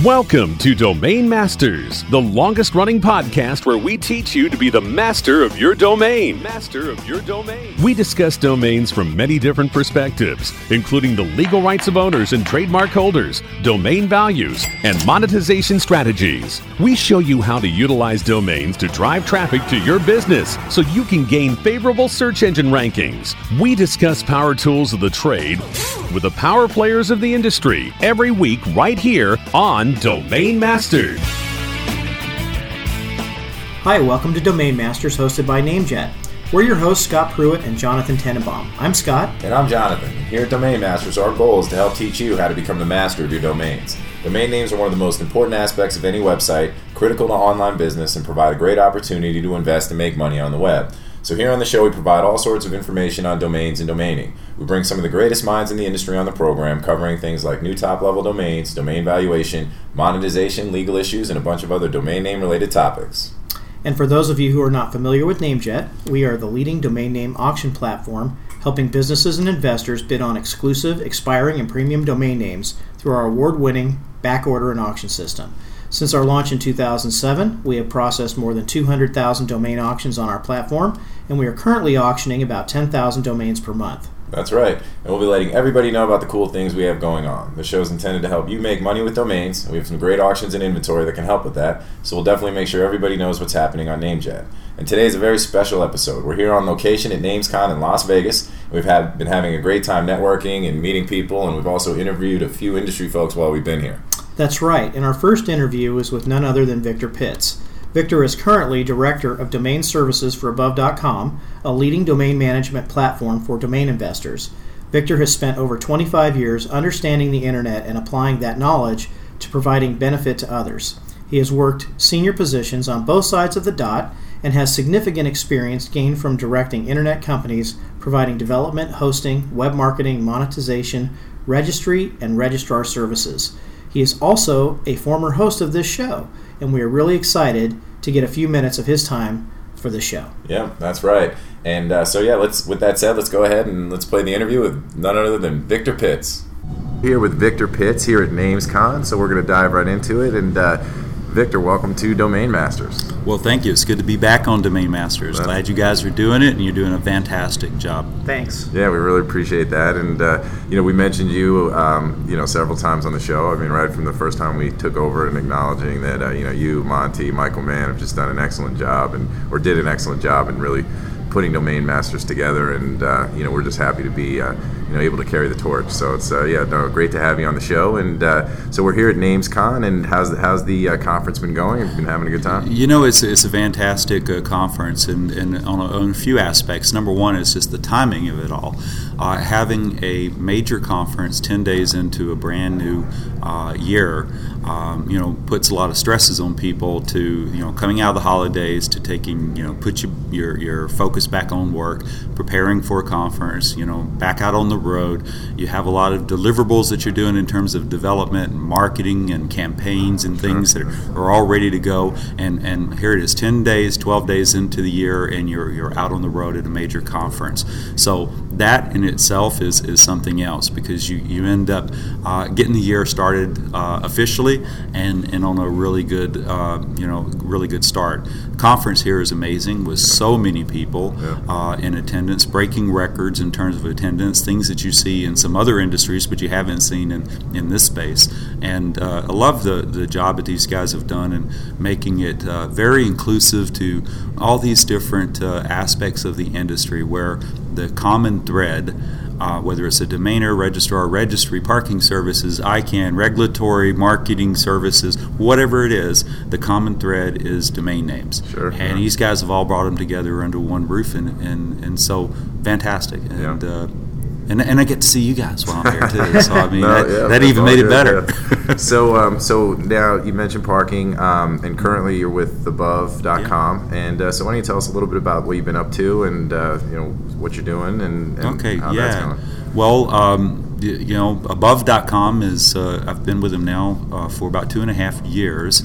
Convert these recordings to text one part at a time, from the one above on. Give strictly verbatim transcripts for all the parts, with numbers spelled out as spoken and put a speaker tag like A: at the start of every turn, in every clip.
A: Welcome to Domain Masters, the longest-running podcast where we teach you to be the master of your domain. Master of your domain. We discuss domains from many different perspectives, including the legal rights of owners and trademark holders, domain values, and monetization strategies. We show you how to utilize domains to drive traffic to your business so you can gain favorable search engine rankings. We discuss power tools of the trade with the power players of the industry every week right here on Domain Masters.
B: Hi, welcome to Domain Masters, hosted by NameJet. We're your hosts, Scott Pruitt and Jonathan Tenenbaum. I'm Scott.
C: And I'm Jonathan. Here at Domain Masters, our goal is to help teach you how to become the master of your domains. Domain names are one of the most important aspects of any website, critical to online business, and provide a great opportunity to invest and make money on the web. So here on the show, we provide all sorts of information on domains and domaining. We bring some of the greatest minds in the industry on the program, covering things like new top-level domains, domain valuation, monetization, legal issues, and a bunch of other domain name-related topics.
B: And for those of you who are not familiar with NameJet, we are the leading domain name auction platform, helping businesses and investors bid on exclusive, expiring, and premium domain names through our award-winning backorder and auction system. Since our launch in two thousand seven, we have processed more than two hundred thousand domain auctions on our platform, and we are currently auctioning about ten thousand domains per month.
C: That's right, and we'll be letting everybody know about the cool things we have going on. The show is intended to help you make money with domains, and we have some great auctions and inventory that can help with that, so we'll definitely make sure everybody knows what's happening on NameJet. And today is a very special episode. We're here on location at NamesCon in Las Vegas. We've had, been having a great time networking and meeting people, and we've also interviewed a few industry folks while we've been here.
B: That's right, and our first interview was with none other than Victor Pitts. Victor is currently Director of Domain Services for Above dot com, a leading domain management platform for domain investors. Victor has spent over twenty-five years understanding the internet and applying that knowledge to providing benefit to others. He has worked senior positions on both sides of the dot and has significant experience gained from directing internet companies providing development, hosting, web marketing, monetization, registry, and registrar services. He is also a former host of this show, and we are really excited to get a few minutes of his time for the show.
C: Yeah, that's right. And uh, so, yeah, let's. With that said, let's go ahead and let's play the interview with none other than Victor Pitts. Here with Victor Pitts here at NamesCon, so we're going to dive right into it. And uh, Victor, welcome to Domain Masters.
D: Well, thank you. It's good to be back on Domain Masters.
C: Well,
D: Glad you guys are doing it, and you're doing a fantastic job.
B: Thanks.
C: Yeah, we really appreciate that. And, uh, you know, we mentioned you, um, you know, several times on the show. I mean, right from the first time we took over and acknowledging that, uh, you know, you, Monty, Michael Mann have just done an excellent job and or did an excellent job in really putting Domain Masters together. And, uh, you know, we're just happy to be, uh, you know, able to carry the torch. So it's, uh, yeah, no, great to have you on the show. And uh, so we're here at NamesCon, and how's the, how's the uh, conference been going? Have you been having a good time?
D: You know, it's it's a fantastic uh, conference, and, and on, a, on a few aspects. Number one is just the timing of it all. Uh, having a major conference ten days into a brand new uh, year, um, you know, puts a lot of stresses on people to, you know, coming out of the holidays to taking, you know, put you, your your focus back on work, preparing for a conference, you know, back out on the road. You have a lot of deliverables that you're doing in terms of development and marketing and campaigns and things that are, are all ready to go. And, and here it is, ten days, twelve days into the year, and you're you're out on the road at a major conference. So that in itself is, is something else, because you, you end up uh, getting the year started uh, officially and, and on a really good uh, you know really good start. Conference here is amazing with so many people uh, in attendance, breaking records in terms of attendance, things that you see in some other industries but you haven't seen in, in this space. And uh, I love the, the job that these guys have done in making it uh, very inclusive to all these different uh, aspects of the industry, where the common thread, uh, whether it's a domainer, registrar, registry, parking services, I CANN, regulatory, marketing services, whatever it is, the common thread is domain names.
C: Sure.
D: And
C: yeah.
D: these guys have all brought them together under one roof, and, and, and so fantastic. And
C: yeah.
D: uh, And, and I get to see you guys while I'm here too. So I mean,
C: no,
D: that,
C: yeah,
D: that even made
C: good,
D: it better.
C: Yeah. so, um, so now you mentioned parking, um, and currently you're with Above dot com, yeah. and uh, so why don't you tell us a little bit about what you've been up to, and uh, you know what you're doing, and, and
D: okay,
C: how
D: yeah.
C: that's going.
D: Well, um, you know, Above dot com is uh, I've been with them now uh, for about two and a half years,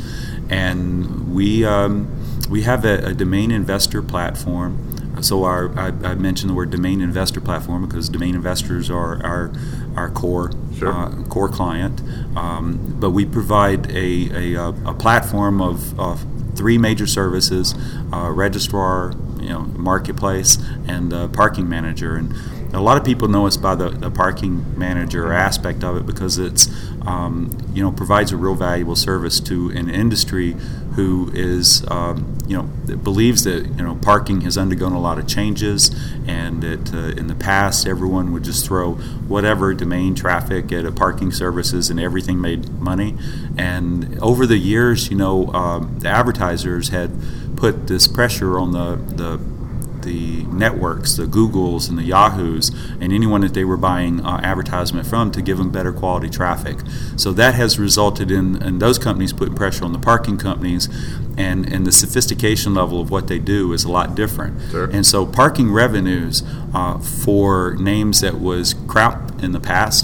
D: and we um, we have a, a domain investor platform. So our, I, I mentioned the word domain investor platform because domain investors are our our core
C: Sure.
D: uh, core client. Um, but we provide a, a, a platform of, of three major services: uh, registrar, you know, marketplace, and uh, parking manager. And a lot of people know us by the, the parking manager aspect of it because it's um, you know provides a real valuable service to an industry who is um, you know believes that you know parking has undergone a lot of changes, and that uh, in the past everyone would just throw whatever domain traffic at a parking services and everything made money. And over the years, you know, um, the advertisers had put this pressure on the the the networks, the Googles and the Yahoos, and anyone that they were buying uh, advertisement from to give them better quality traffic. So that has resulted in, in those companies putting pressure on the parking companies, and, and the sophistication level of what they do is a lot different.
C: Sure.
D: And so parking revenues uh, for names that was crap in the past,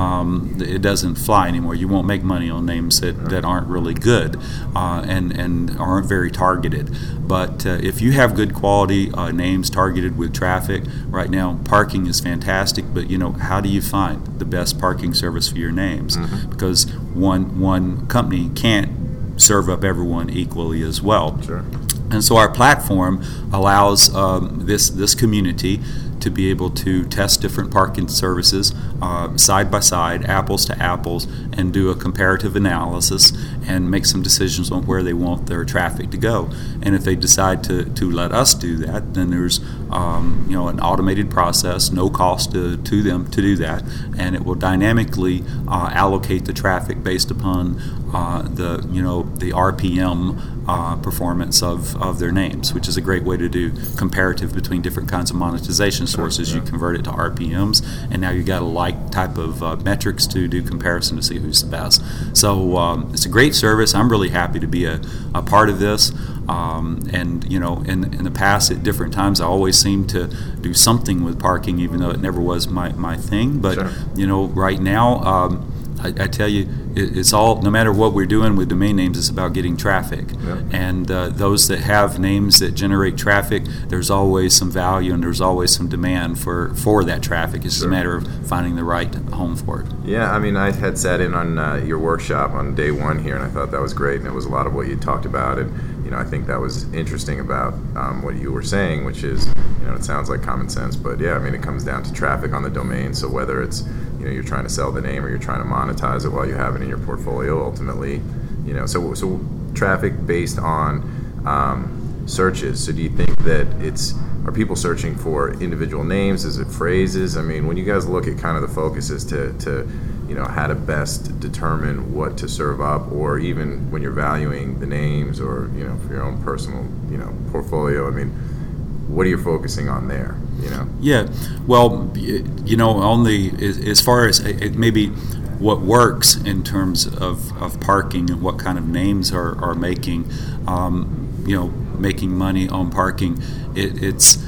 D: Um, it doesn't fly anymore. You won't make money on names that, that aren't really good uh, and, and aren't very targeted. But uh, if you have good quality uh, names targeted with traffic, right now parking is fantastic, but you know, how do you find the best parking service for your names? Mm-hmm. Because one one company can't serve up everyone equally as well.
C: Sure.
D: And so our platform allows um, this this community to be able to test different parking services uh, side by side, apples to apples, and do a comparative analysis and make some decisions on where they want their traffic to go. And if they decide to, to let us do that, then there's um, you know an automated process, no cost to, to them to do that, and it will dynamically uh, allocate the traffic based upon uh, the you know the R P M uh, performance of, of their names, which is a great way to do comparative between different kinds of monetization sources. You convert it to R P Ms, and now you got a like type of uh, metrics to do comparison to see who's the best. So um, it's a great service. I'm really happy to be a, a part of this. Um, and you know, in in the past, at different times, I always seemed to do something with parking, even though it never was my, my thing. But
C: Sure.
D: you know, right now, um, I, I tell you, it, it's all, no matter what we're doing with domain names, it's about getting traffic.
C: Yeah.
D: And uh, those that have names that generate traffic, there's always some value and there's always some demand for, for that traffic. It's just
C: Sure.
D: a matter of finding the right home for it.
C: Yeah, I mean, I had sat in on uh, your workshop on day one here, and I thought that was great, and it was a lot of what you talked about, and you know, I think that was interesting about um, what you were saying, which is, you know, it sounds like common sense, but yeah, I mean, it comes down to traffic on the domain. So whether it's, you know, you're trying to sell the name or you're trying to monetize it while you have it in your portfolio, ultimately, you know, so so traffic based on um, searches. So do you think that it's, are people searching for individual names? Is it phrases? I mean, when you guys look at kind of the focuses to, to you know, how to best determine what to serve up, or even when you're valuing the names or, you know, for your own personal, you know, portfolio, I mean, what are you focusing on there, you know?
D: Yeah, well, you know, on the, as far as it, maybe what works in terms of, of parking and what kind of names are, are making, um, you know, making money on parking, it, it's,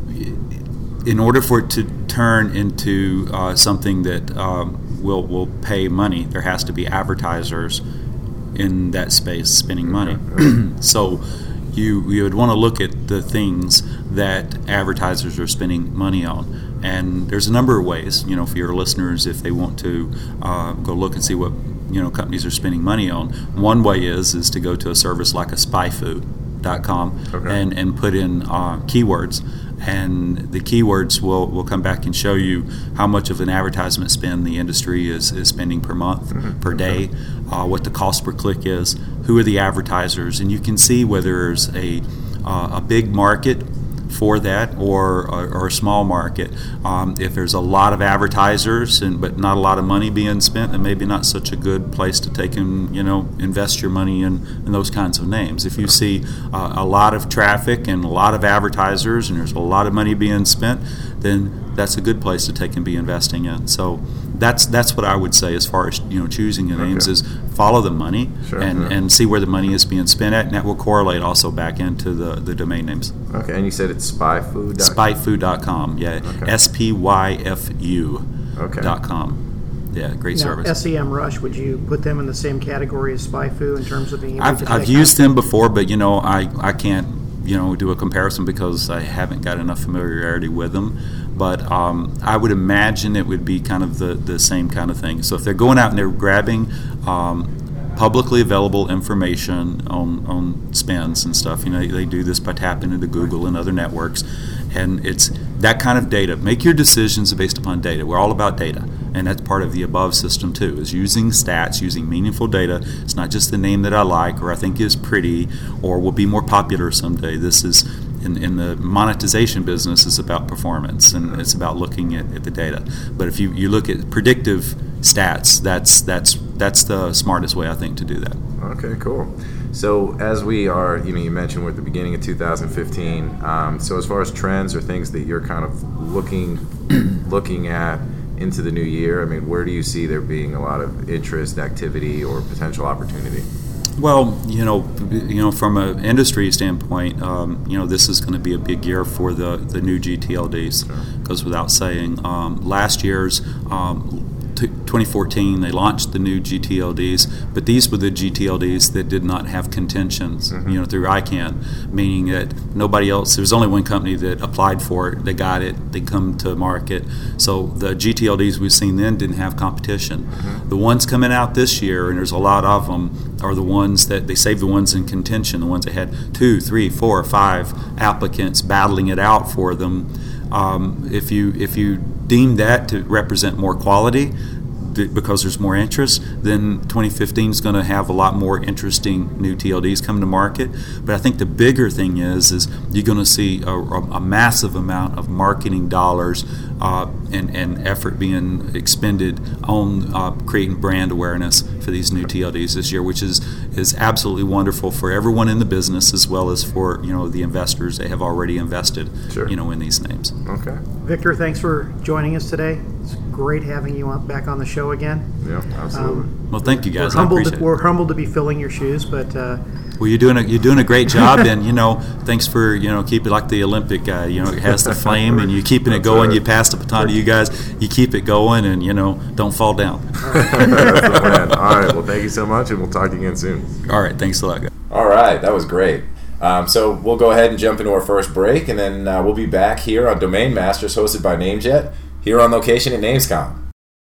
D: in order for it to turn into uh, something that um, will will pay money, there has to be advertisers in that space spending money. So you you would want to look at the things that advertisers are spending money on, and there's a number of ways. You know, for your listeners, if they want to uh, go look and see what you know companies are spending money on, one way is is to go to a service like a spyfu dot com
C: Okay.
D: and and put in uh, keywords. And the keywords will, will come back and show you how much of an advertisement spend the industry is, is spending per month, mm-hmm. per day, uh, what the cost per click is, who are the advertisers, and you can see whether there's a uh, a big market for that or, or, or a small market. Um, if there's a lot of advertisers and but not a lot of money being spent, then maybe not such a good place to take and you know invest your money in, in those kinds of names. If you see uh, a lot of traffic and a lot of advertisers and there's a lot of money being spent, then that's a good place to take and be investing in. So that's that's what I would say as far as you know choosing the names
C: Okay.
D: is follow the money
C: Sure,
D: and,
C: yeah.
D: and see where the money is being spent at, and that will correlate also back into the, the domain names.
C: Okay, and you said it's spyfu dot com?
D: Spyfu dot com, yeah,
C: Okay.
D: S P Y F U
C: Okay.
D: dot com. Yeah, great
B: Now,
D: service.
B: S E M Rush, would you put them in the same category as SpyFu in terms of being able
D: I've,
B: to
D: I've
B: take
D: used them before, but you know I, I can't you know do a comparison because I haven't got enough familiarity with them. but um, I would imagine it would be kind of the, the same kind of thing. So if they're going out and they're grabbing um, publicly available information on, on spends and stuff, you know, they do this by tapping into Google and other networks, and it's that kind of data. Make your decisions based upon data. We're all about data, and that's part of the above system too, is using stats, using meaningful data. It's not just the name that I like or I think is pretty or will be more popular someday. This is In, in the monetization business is about performance, and it's about looking at, at the data. But if you, you look at predictive stats, that's that's that's the smartest way, I think, to do that.
C: Okay, cool. So as we are, you know, you mentioned we're at the beginning of two thousand fifteen. Um, so as far as trends or things that you're kind of looking looking at into the new year, I mean, where do you see there being a lot of interest, activity, or potential opportunity?
D: Well, you know, you know, from an industry standpoint, um, you know, this is going to be a big year for the, the new G T L Ds. Goes without saying. Um, last year's um, t- twenty fourteen, they launched the new G T L Ds, but these were the G T L Ds that did not have contentions, mm-hmm. you know, through I CANN, meaning that nobody else. There was only one company that applied for it. They got it. They come to market. So the G T L Ds we've seen then didn't have competition. Mm-hmm. The ones coming out this year, and there's a lot of them, are the ones that they save the ones in contention, the ones that had two, three, four, five applicants battling it out for them. Um, if you if you deem that to represent more quality, because there's more interest, then twenty fifteen is going to have a lot more interesting new T L Ds come to market. But I think the bigger thing is, is you're going to see a, a massive amount of marketing dollars uh, and, and effort being expended on uh, creating brand awareness for these new T L Ds this year, which is is absolutely wonderful for everyone in the business, as well as for, you know, the investors that have already invested, sure. you know, in these names.
C: Okay.
B: Victor, thanks for joining us today. It's great having you on, back on the show again.
C: Yeah, absolutely.
D: Um, well, thank you guys.
B: We're
D: I
B: humbled,
D: appreciate
B: to,
D: it.
B: we're humbled to be filling your shoes, but uh,
D: well, you're doing a you're doing a great job, and you know, thanks for you know keep it like the Olympic guy. You know, it has the flame, and you're keeping it going. Right. You pass the baton to you guys. You keep it going, and you know, don't fall down.
C: That's the plan. All right. Well, thank you so much, and we'll talk again soon.
D: All right. Thanks a lot, guys.
C: All right. That was great. Um, so we'll go ahead and jump into our first break, and then uh, we'll be back here on Domain Masters, hosted by NameJet, here on location at NamesCon.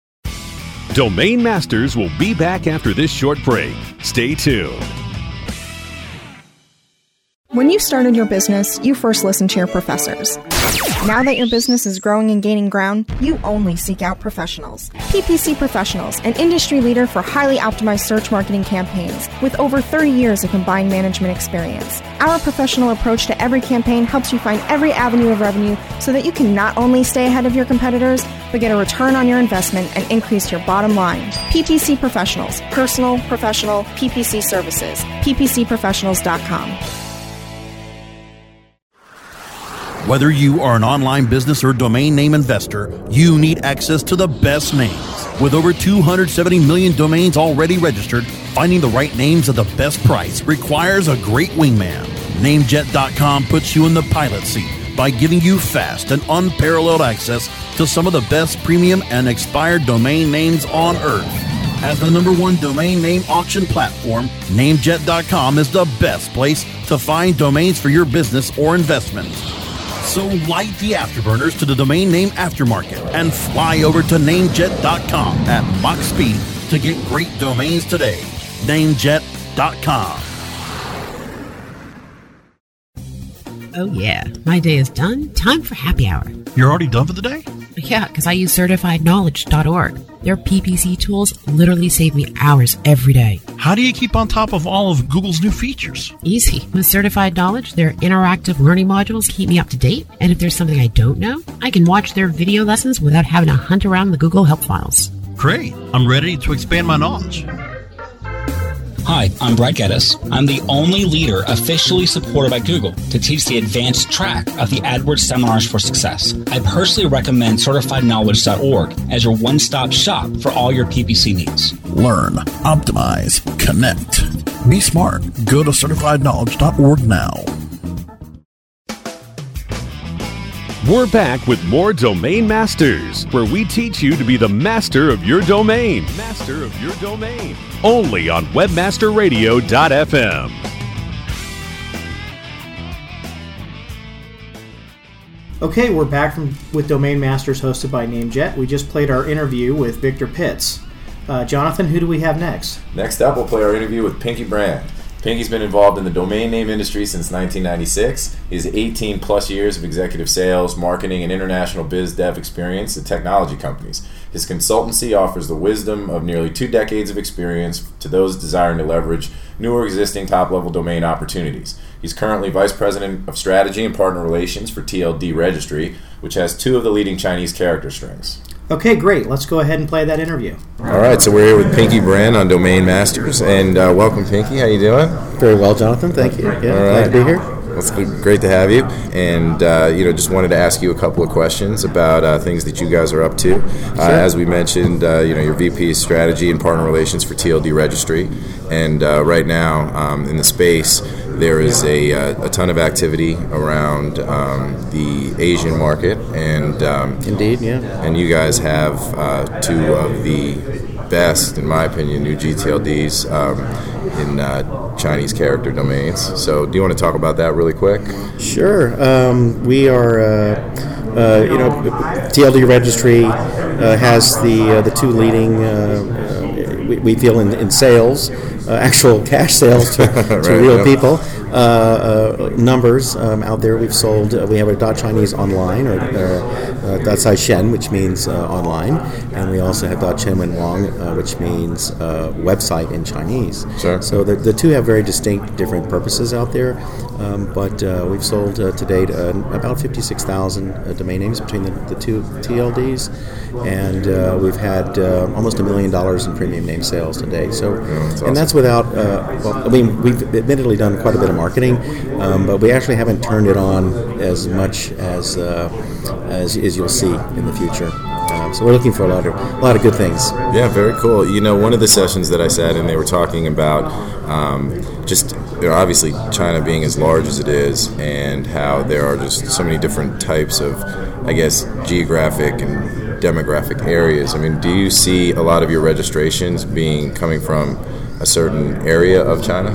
A: Domain Masters will be back after this short break. Stay tuned.
E: When you started your business, you first listened to your professors. Now that your business is growing and gaining ground, you only seek out professionals. P P C Professionals, an industry leader for highly optimized search marketing campaigns with over thirty years of combined management experience. Our professional approach to every campaign helps you find every avenue of revenue so that you can not only stay ahead of your competitors, but get a return on your investment and increase your bottom line. P P C Professionals, personal, professional, P P C services. P P C professionals dot com.
F: Whether you are an online business or domain name investor, you need access to the best names. With over two hundred seventy million domains already registered, finding the right names at the best price requires a great wingman. NameJet dot com puts you in the pilot seat by giving you fast and unparalleled access to some of the best premium and expired domain names on earth. As the number one domain name auction platform, NameJet dot com is the best place to find domains for your business or investment. So light the afterburners to the domain name aftermarket and fly over to NameJet dot com at Mach speed to get great domains today. NameJet dot com.
G: Oh yeah, my day is done. Time for happy hour.
F: You're already done for the day?
G: Yeah, because I use certified knowledge dot org. Their P P C tools literally save me hours every day.
F: How do you keep on top of all of Google's new features?
G: Easy. With Certified Knowledge, their interactive learning modules keep me up to date. And if there's something I don't know, I can watch their video lessons without having to hunt around the Google Help files.
F: Great. I'm ready to expand my knowledge.
H: Hi, I'm Brad Geddes. I'm the only leader officially supported by Google to teach the advanced track of the AdWords Seminars for Success. I personally recommend Certified Knowledge dot org as your one-stop shop for all your P P C needs.
F: Learn, optimize, connect. Be smart. Go to Certified Knowledge dot org now.
A: We're back with more Domain Masters, where we teach you to be the master of your domain. Master of your domain. Only on webmaster radio dot f m.
B: Okay, we're back from with Domain Masters hosted by NameJet. We just played our interview with Victor Pitts. Uh, Jonathan, who do we have next?
C: Next up, we'll play our interview with Pinky Brand. Pinky's been involved in the domain name industry since nineteen ninety-six. He has eighteen plus years of executive sales, marketing, and international biz dev experience at technology companies. His consultancy offers the wisdom of nearly two decades of experience to those desiring to leverage new or existing top-level domain opportunities. He's currently Vice President of Strategy and Partner Relations for T L D Registry, which has two of the leading Chinese character strings.
B: Okay, great. Let's go ahead and play that interview.
C: All right, so we're here with Pinky Brand on Domain Masters, and uh, welcome, Pinky. How you doing?
I: Very well, Jonathan. Thank you. Yeah,
C: All
I: glad
C: right.
I: to be here.
C: Well, it's great to have you, and uh, you know, just wanted to ask you a couple of questions about uh, things that you guys are up to. Uh,
I: Sure.
C: As we mentioned, uh, you know, your V P of Strategy and Partner Relations for T L D Registry, and uh, right now um, in the space, there is a, uh, a ton of activity around um, the Asian market, and um,
I: Indeed, yeah.
C: and you guys have uh, two of the best, in my opinion, new G T L Ds um, in uh, Chinese character domains. So, do you want to talk about that really quick?
I: Sure. Um, we are, uh, uh, you know, T L D Registry uh, has the uh, the two leading, uh, uh, we, we feel, in, in sales, uh, actual cash sales to, to
C: Right,
I: real
C: yep.
I: people. Uh, uh, numbers um, out there. We've sold. Uh, we have a dot Chinese online, or uh, uh, dot Cai Shen, which means uh, online, and we also have dot Chen Wen Wang, uh, which means uh, website in Chinese.
C: Sure.
I: So the, the two have very distinct, different purposes out there. Um, but uh, we've sold uh, to date uh, about fifty-six thousand uh, domain names between the, the two T L Ds, and uh, we've had uh, almost a million dollars in premium name sales to date. So,
C: Yeah, that's awesome.
I: and that's without. Uh, well, I mean, we've admittedly done quite a bit of marketing, um, but we actually haven't turned it on as much as uh, as, as you'll see in the future. Um, so we're looking for a lot of a lot of good things.
C: Yeah, very cool. You know, one of the sessions that I sat in, they were talking about um, just, you know, obviously China being as large as it is, and how there are just so many different types of, I guess, geographic and demographic areas. I mean, do you see a lot of your registrations being coming from a certain area of China?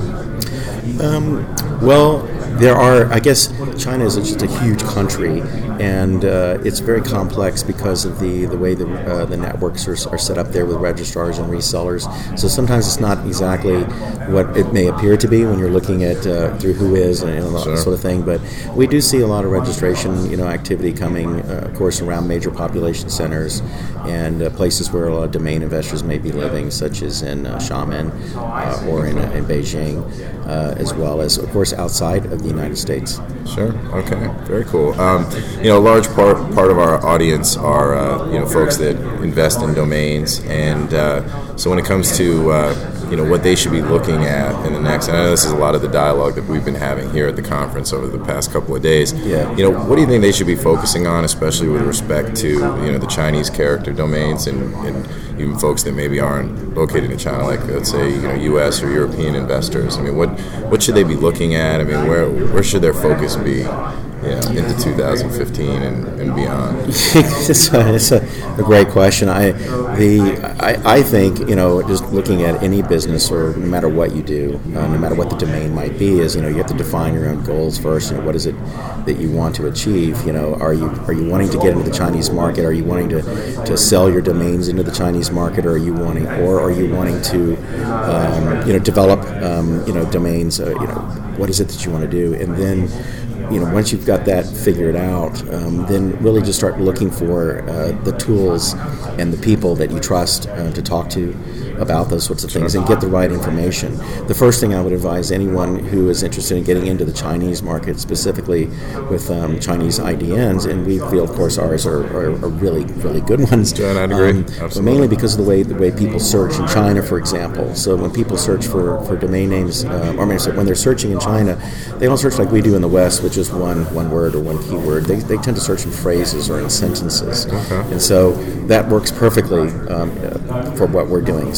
I: Um, well, there are, I guess, China is just a huge country, and uh, it's very complex because of the, the way the, uh, the networks are, are set up there with registrars and resellers. So sometimes it's not exactly what it may appear to be when you're looking at uh, through Whois and, and that
C: Sure.
I: sort of thing. But we do see a lot of registration, you know, activity coming, uh, of course, around major population centers and uh, places where a lot of domain investors may be living, such as in uh, Xiamen uh, or in, uh, in Beijing, uh, as well as, of course, outside of the United States.
C: Sure. Okay. Very cool. Um, you know, a large part part of our audience are uh, you know folks that invest in domains, and uh, so when it comes to uh, you know what they should be looking at in the next, and I know this is a lot of the dialogue that we've been having here at the conference over the past couple of days.
I: Yeah.
C: You know, what do you think they should be focusing on, especially with respect to you know the Chinese character domains and, and even folks that maybe aren't located in China, like let's say you know U S or European investors? I mean, what what should they be looking at? I mean, where where should their focus be, you know, into two thousand fifteen and, and beyond?
I: it's a, it's a, a great question. I the I, I think you know just looking at any business, or no matter what you do, uh, no matter what the domain might be, is you know you have to define your own goals first. You know, what is it that you want to achieve? You know, are you are you wanting to get into the Chinese market? Are you wanting to, to sell your domains into the Chinese market? Or are you wanting or are you wanting to um, you know develop um, you know domains? Uh, you know, what is it that you want to do? And then, you know, once you've got that figured out, um, then really just start looking for uh, the tools and the people that you trust uh, to talk to about those sorts of things and get the right information. The first thing I would advise anyone who is interested in getting into the Chinese market, specifically with um, Chinese I D Ns, and we feel, of course, ours are, are, are really, really good ones.
C: John, I'd agree.
I: Um,
C: Absolutely.
I: but mainly because of the way the way people search in China, for example. So when people search for, for domain names, uh, or I mean, when they're searching in China, they don't search like we do in the West, with just one one word or one keyword. They, they tend to search in phrases or in sentences.
C: Okay.
I: And so that works perfectly um, uh, for what we're doing. So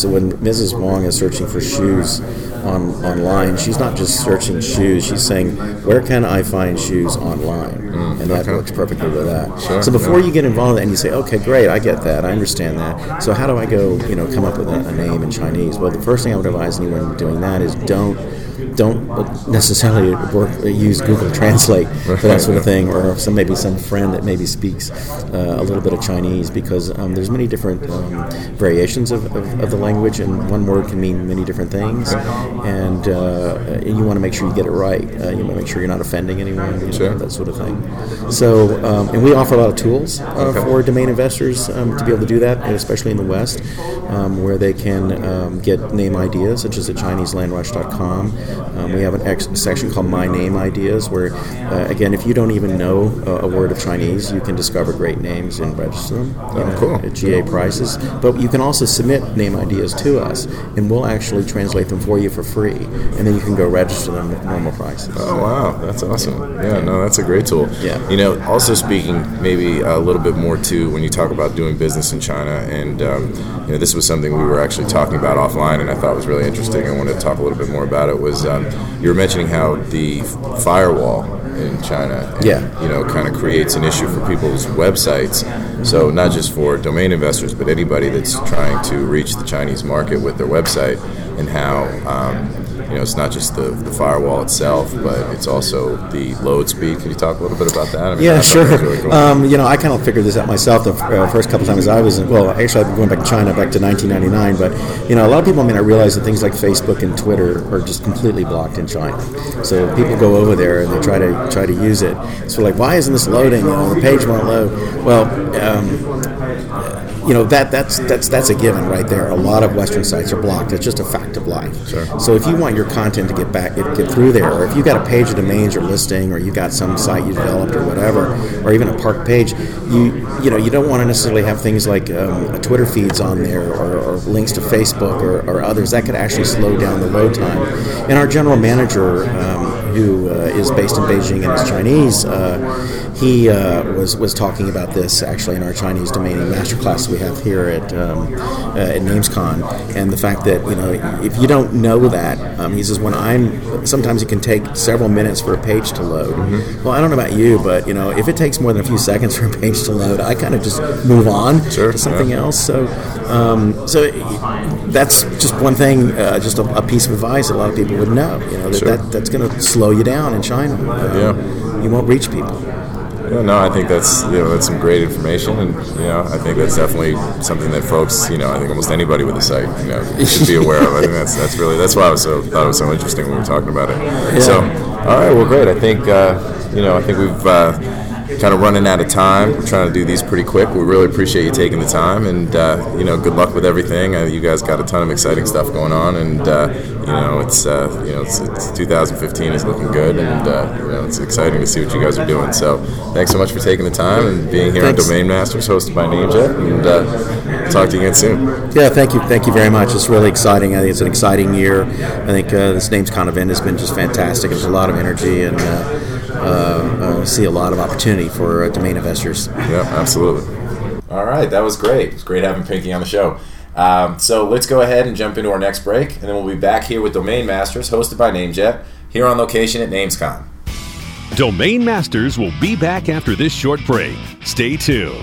I: so when Missus Wong is searching for shoes on online, she's not just searching shoes. She's saying, where can I find shoes online? Mm, and that
C: okay.
I: works perfectly with that.
C: Sure,
I: so before
C: yeah.
I: you get involved in that and you say, okay, great, I get that, I understand that. So how do I go, you know, come up with a, a name in Chinese? Well, the first thing I would advise anyone doing that is don't don't necessarily work, use Google Translate for that sort of thing, or some maybe some friend that maybe speaks uh, a little bit of Chinese, because um, there's many different um, variations of, of, of the language, and one word can mean many different things, and uh, you want to make sure you get it right. Uh, you want to make sure you're not offending anyone, you
C: sure.
I: know, that sort of thing. So, um, and we offer a lot of tools uh,
C: okay.
I: for domain investors um, to be able to do that, especially in the West, um, where they can um, get name ideas, such as at Chinese Land Rush dot com. Um, we have an ex- section called My Name Ideas, where, uh, again, if you don't even know uh, a word of Chinese, you can discover great names and register them
C: oh,
I: know,
C: cool.
I: at G A prices. But you can also submit name ideas to us, and we'll actually translate them for you for free, and then you can go register them at normal prices.
C: Oh, wow. That's awesome. Yeah, no, that's a great tool.
I: Yeah.
C: You know, also speaking maybe a little bit more, too, when you talk about doing business in China, and, um, you know, this was something we were actually talking about offline, and I thought was really interesting. I wanted to talk a little bit more about it, was um, you were mentioning how the firewall in China, and,
I: yeah.
C: you know, kind of creates an issue for people's websites. So not just for domain investors, but anybody that's trying to reach the Chinese market with their website, and how um, you know, it's not just the, the firewall itself, but it's also the load speed. Can you talk a little bit about that? I mean,
I: yeah, sure.
C: Really cool.
I: um, you know, I kind of figured this out myself the uh, first couple times I was in, well, actually I've been going back to China back to nineteen ninety-nine, but, you know, a lot of people may not realize that things like Facebook and Twitter are just completely blocked in China. So people go over there and they try to try to use it. So like, why isn't this loading? You know, the page won't load. Well, um, you know, that that's that's that's a given right there. A lot of Western sites are blocked. It's just a fact of life.
C: Sure.
I: So if you want your content to get back, get, get through there, or if you got a page of domains or listing, or you got some site you developed or whatever, or even a park page, you you know you don't want to necessarily have things like um, Twitter feeds on there, or, or links to Facebook or, or others. That could actually slow down the load time. And our general manager, um, who uh, is based in Beijing and is Chinese, uh, he uh, was was talking about this actually in our Chinese domaining masterclass we have here at um, uh, at NamesCon, and the fact that, you know, if you don't know that, um, he says, when I'm sometimes it can take several minutes for a page to load. Mm-hmm. Well, I don't know about you, but, you know, if it takes more than a few seconds for a page to load, I kind of just move on
C: sure,
I: to something
C: yeah.
I: else. So, um, so that's just one thing, uh, just a, a piece of advice a lot of people would know. You know, that,
C: Sure.
I: that that's going to slow you down in China. Um,
C: Yeah.
I: You won't reach people.
C: Yeah, no, I think that's, you know, that's some great information, and, you know, I think that's definitely something that folks, you know, I think almost anybody with a site, you know, should be aware of. I think that's that's really that's why I was so thought it was so interesting when we were talking about it.
I: Yeah.
C: So, all right, well, great. I think uh, you know, I think we've uh, kind of running out of time. We're trying to do these pretty quick. We really appreciate you taking the time, and uh, you know, good luck with everything. Uh, you guys got a ton of exciting stuff going on, and uh, you know, it's uh, you know, it's, it's two thousand fifteen is looking good, and uh, you know, it's exciting to see what you guys are doing. So, thanks so much for taking the time and being here
I: Thanks.
C: on Domain Masters, hosted by Namejet, and uh, talk to you again soon.
I: Yeah, thank you, thank you very much. It's really exciting. I think it's an exciting year. I think uh, this NamesCon event has been just fantastic. There's a lot of energy, and uh, uh, uh, see a lot of opportunity for uh, domain investors.
C: Yeah, absolutely. All right, that was great. It was great having Pinky on the show. Um, so let's go ahead and jump into our next break, and then we'll be back here with Domain Masters, hosted by Namejet, here on location at NamesCon.
A: Domain Masters will be back after this short break. Stay tuned.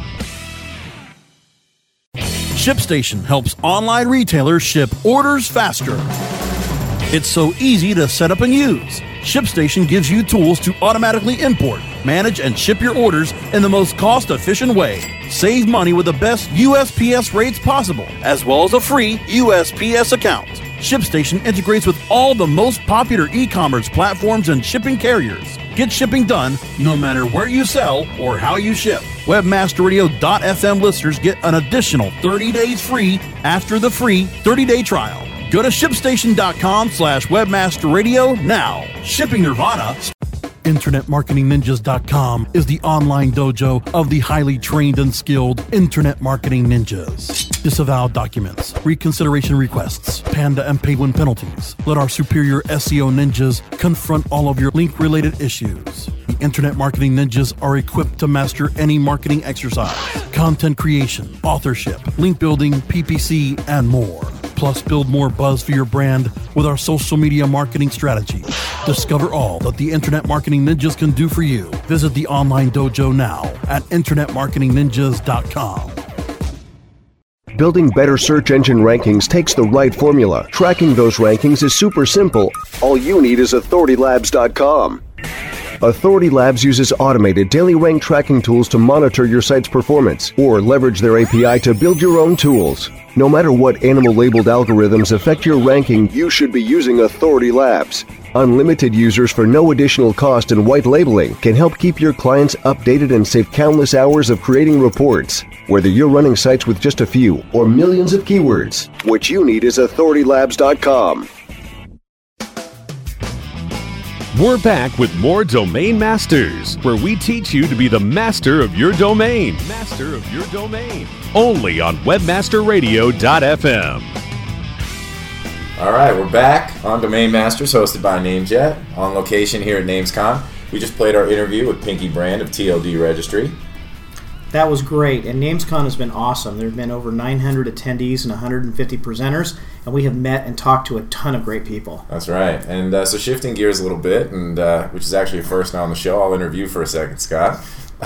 F: ShipStation helps online retailers ship orders faster. It's so easy to set up and use. ShipStation gives you tools to automatically import, manage, and ship your orders in the most cost-efficient way. Save money with the best U S P S rates possible, as well as a free U S P S account. ShipStation integrates with all the most popular e-commerce platforms and shipping carriers. Get shipping done no matter where you sell or how you ship. Webmaster Radio dot f m listeners get an additional thirty days free after the free thirty-day trial. Go to ShipStation.com slash WebmasterRadio now. Shipping Nirvana. Internet Marketing Ninjas dot com is the online dojo of the highly trained and skilled Internet Marketing Ninjas. Disavow documents, reconsideration requests, Panda and Penguin penalties. Let our superior S E O ninjas confront all of your link-related issues. The Internet Marketing Ninjas are equipped to master any marketing exercise, content creation, authorship, link building, P P C, and more. Plus, build more buzz for your brand with our social media marketing strategy. Discover all that the Internet Marketing Ninjas can do for you. Visit the online dojo now at internet marketing ninjas dot com.
J: Building better search engine rankings takes the right formula. Tracking those rankings is super simple. All you need is authority labs dot com. Authority Labs uses automated daily rank tracking tools to monitor your site's performance, or leverage their A P I to build your own tools. No matter what animal-labeled algorithms affect your ranking, you should be using Authority Labs. Unlimited users for no additional cost and white labeling can help keep your clients updated and save countless hours of creating reports. Whether you're running sites with just a few or millions of keywords, what you need is authority labs dot com.
A: We're back with more Domain Masters, where we teach you to be the master of your domain. Master of your domain. Only on webmaster radio dot f m.
C: All right, we're back on Domain Masters, hosted by Namejet, on location here at NamesCon. We just played our interview with Pinky Brand of T L D Registry.
B: That was great, and NamesCon has been awesome. There have been over nine hundred attendees and one hundred fifty presenters, and we have met and talked to a ton of great people.
C: That's right. And uh, so shifting gears a little bit, and uh, which is actually a first now on the show, I'll interview for a second, Scott.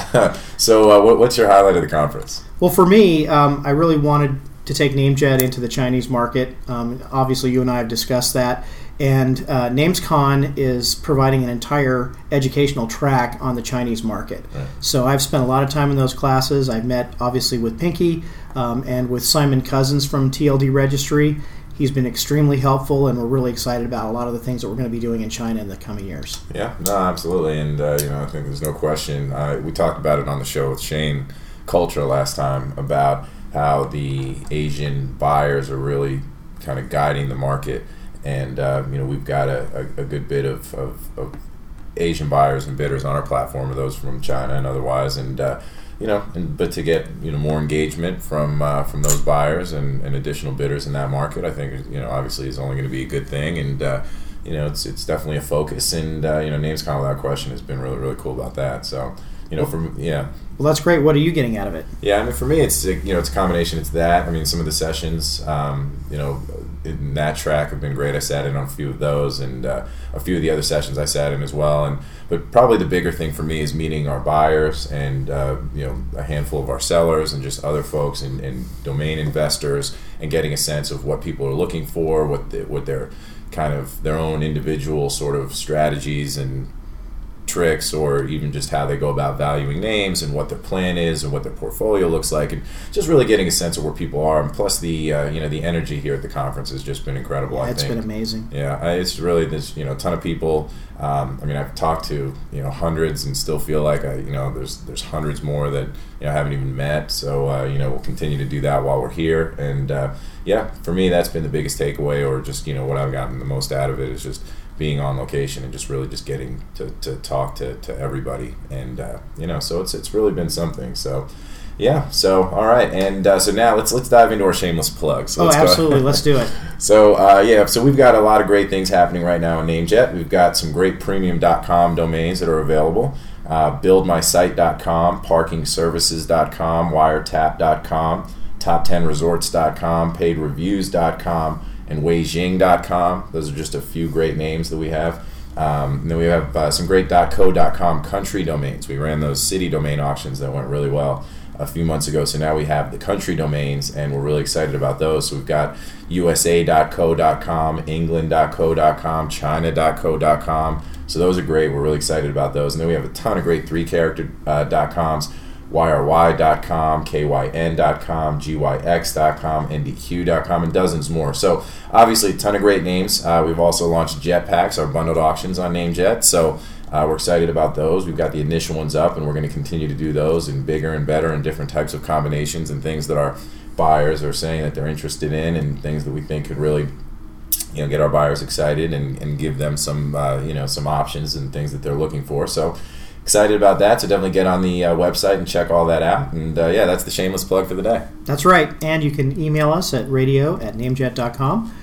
C: so uh, what, what's your highlight of the conference?
B: Well, for me, um, I really wanted to take Namejet into the Chinese market. Um, obviously, you and I have discussed that. And uh, NamesCon is providing an entire educational track on the Chinese market. Right. So I've spent a lot of time in those classes. I've met, obviously, with Pinky um, and with Simon Cousins from T L D Registry. He's been extremely helpful, and we're really excited about a lot of the things that we're going to be doing in China in the coming years.
C: Yeah, no, absolutely. And, uh, you know, I think there's no question. Uh, we talked about it on the show with Shane Culture last time about how the Asian buyers are really kind of guiding the market. And, uh, you know, we've got a, a, a good bit of, of, of Asian buyers and bidders on our platform, or those from China and otherwise. And, uh, you know, and, but to get, you know, more engagement from uh, from those buyers and, and additional bidders in that market, I think, you know, obviously is only going to be a good thing. And, uh, you know, it's it's definitely a focus. And, uh, you know, NamesCon without question has been really, really cool about that. So, you know, from, yeah.
B: Well, that's great. What are you getting out of it?
C: Yeah, I mean, for me, it's, you know, it's a combination. It's that. I mean, some of the sessions, um, you know, in that track have been great. I sat in on a few of those, and uh, a few of the other sessions I sat in as well. And but probably the bigger thing for me is meeting our buyers and uh, you know, a handful of our sellers and just other folks and, and domain investors, and getting a sense of what people are looking for, what the, what their kind of their own individual sort of strategies and tricks, or even just how they go about valuing names and what their plan is and what their portfolio looks like, and just really getting a sense of where people are. And plus the uh, you know, the energy here at the conference has just been incredible.
B: Yeah,
C: I
B: it's
C: think.
B: been amazing.
C: Yeah, it's really this, you know, a ton of people. Um, I mean, I've talked to, you know, hundreds, and still feel like I, you know, there's there's hundreds more that, you know, I haven't even met. So uh, you know, we'll continue to do that while we're here. And uh, yeah, for me, that's been the biggest takeaway, or just, you know, what I've gotten the most out of it is just being on location and just really just getting to, to talk to, to everybody. And uh, you know, so it's it's really been something. So yeah, so all right, and uh, so now let's let's dive into our shameless plugs. So
B: oh,
C: let's
B: absolutely,
C: go.
B: Let's do it.
C: So uh, yeah, so we've got a lot of great things happening right now in Namejet. We've got some great premium dot com domains that are available. Uh, build my site dot com, parking services dot com, wiretap dot com, top ten resorts dot com, paid reviews dot com, and weijing dot com. Those are just a few great names that we have. Um, and then we have uh, some great .co dot com country domains. We ran those city domain auctions that went really well a few months ago. So now we have the country domains, and we're really excited about those. So we've got U S A dot co dot com, England dot co dot com, China dot co dot com. So those are great. We're really excited about those. And then we have a ton of great three-character uh, .coms. Y R Y dot com, K Y N dot com, G Y X dot com, N D Q dot com, and dozens more. So obviously a ton of great names. Uh, we've also launched Jetpacks, our bundled auctions on Namejet. So uh, we're excited about those. We've got the initial ones up, and we're going to continue to do those in bigger and better and different types of combinations and things that our buyers are saying that they're interested in, and things that we think could really, you know, get our buyers excited and, and give them some uh, you know, some options and things that they're looking for. So excited about that, so definitely get on the uh, website and check all that out. And uh, yeah, that's the shameless plug for the day.
B: That's right. And you can email us at radio at namejet dot com,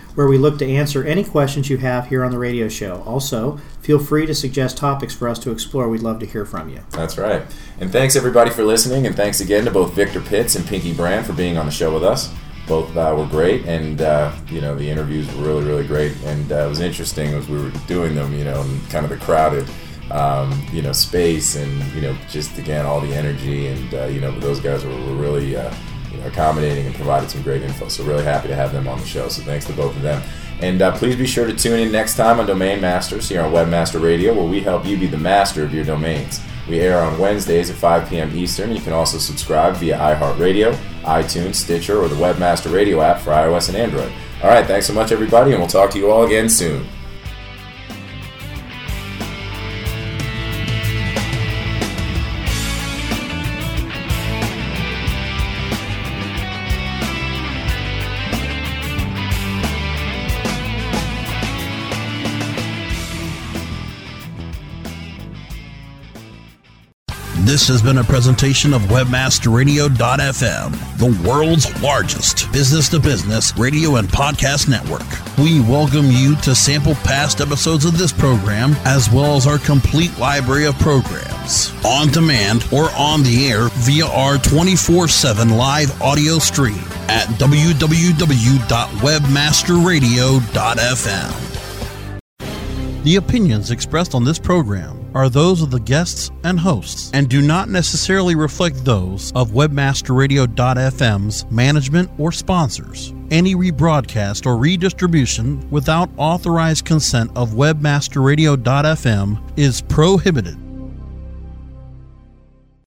B: where we look to answer any questions you have here on the radio show. Also, feel free to suggest topics for us to explore. We'd love to hear from you.
K: That's right. And thanks, everybody, for listening, and thanks again to both Victor Pitts and Pinky Brand for being on the show with us. Both uh, were great, and uh, you know, the interviews were really, really great, and uh, it was interesting as we were doing them, you know, in kind of the crowded, um, you know, space, and you know, just again all the energy, and uh, you know, those guys were, were really uh, you know, accommodating and provided some great info. So really happy to have them on the show. So thanks to both of them, and uh, please be sure to tune in next time on Domain Masters here on Webmaster Radio, where we help you be the master of your domains. We air on Wednesdays at five p.m. Eastern. You can also subscribe via iHeartRadio, iTunes, Stitcher, or the Webmaster Radio app for iOS and Android. All right, thanks so much, everybody, and we'll talk to you all again soon.
F: This has been a presentation of Webmaster Radio dot f m, the world's largest business-to-business radio and podcast network. We welcome you to sample past episodes of this program, as well as our complete library of programs, on demand or on the air via our twenty-four seven live audio stream at w w w dot webmaster radio dot f m. The opinions expressed on this program are those of the guests and hosts and do not necessarily reflect those of Webmaster Radio dot f m's management or sponsors. Any rebroadcast or redistribution without authorized consent of Webmaster Radio dot f m is prohibited.